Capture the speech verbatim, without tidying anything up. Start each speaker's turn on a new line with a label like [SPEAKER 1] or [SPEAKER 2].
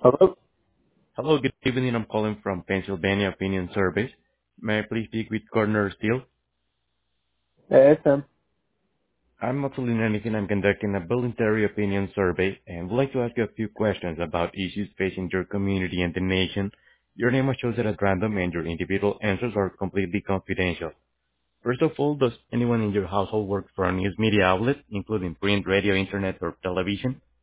[SPEAKER 1] Hello?
[SPEAKER 2] Hello, good evening. I'm calling from Pennsylvania Opinion Surveys. May I please speak with Gardner Steele?
[SPEAKER 1] Hey, it's him.
[SPEAKER 2] I'm Matulin Anything. I'm conducting a voluntary opinion survey and would like to ask you a few questions about issues facing your community and the nation. Your name was chosen at random and your individual answers are completely confidential. First of all, does anyone in your household work for a news media outlet, including print, radio, internet, or television?